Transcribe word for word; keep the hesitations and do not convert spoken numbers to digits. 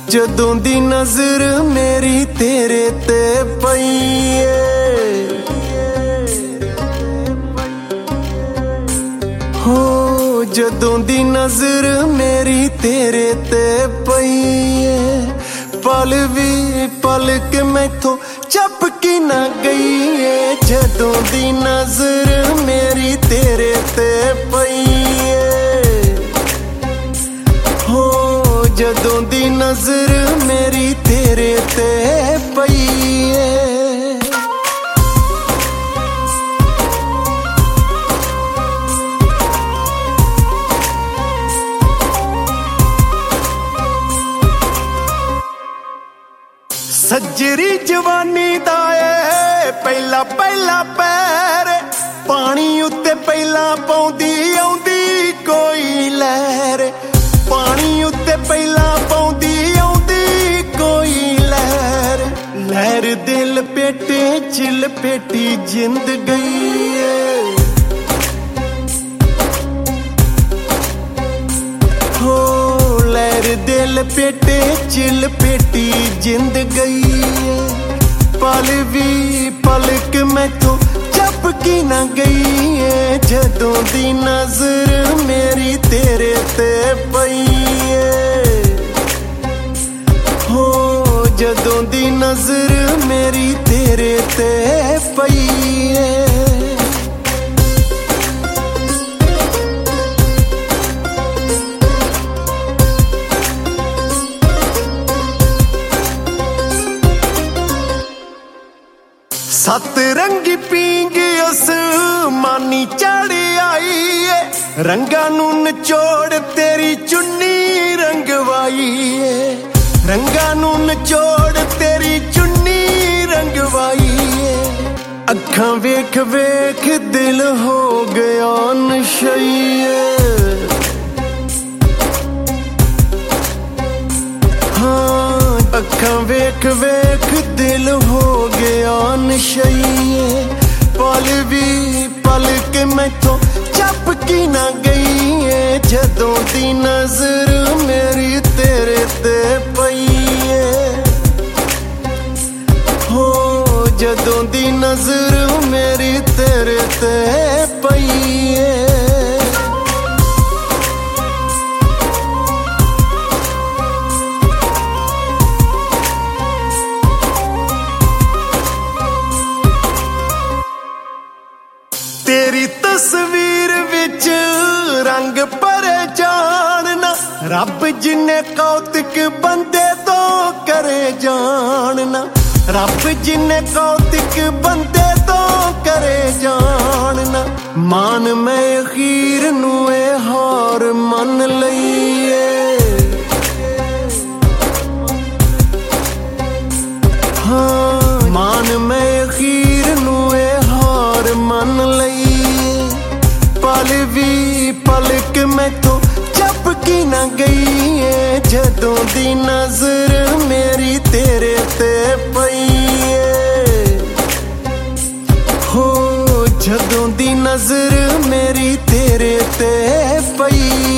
जदों दी नजर मेरी तेरे ते पई हो, जदों दी नजर मेरी तेरे ते पई पल भी पलक मैथों झपकी ना गई है। जदों दी नजर मेरी तेरे ते पई हो, जदों दी नजर मेरी तेरे ते पई सजरी जवानी दा ए पहला पहला पैर, पानी उत्ते पहला पौंदी आउंदी कोई लहर, पानी उत्ते पहला पौंदी आउंदी कोई लहर, लहर दे लपेटे च लपेटी जिंद गई हो, लहर दे लपेटे च लपेटी जिंद गई पल भी पलक मैथों झपकी ना गई है। जदों दी नजर मेरी तेरे ते पई हो, जदों दी नजर मेरी तेरे ते पई सत रंगी पींग उस मानी चढ़ आई है, रंगा नू निचोड़ तेरी चुन्नी रंगवाई है, रंगा नू निचोड़ तेरी चुन्नी रंगवाई है। अखां वेख वेख दिल हो गया नशईए, हाँ अखां वेख वेख दिल हो गया नशईए पल भी पलक मैथों झपकी ना गई है। जदों दी नजर मेरी तेरे ते पई हो, जदों दी नजर मेरी तेरे ते पई तेरी तस्वीर विच रंग भरे जानना, रब जिन्ने कौतिक बंदे तो करे जानना, रब जिन्ने कौतिक बंदे तो करे जानना। मान मैं अखीर नू ए हार मन लईए, हाँ मान मैं अखीर नू ए हार मन लईए पल भी पलक मैथों झपकी ना गई है। जदों दी नजर मेरी तेरे ते पई हो, जदों दी नजर मेरी तेरे ते पई।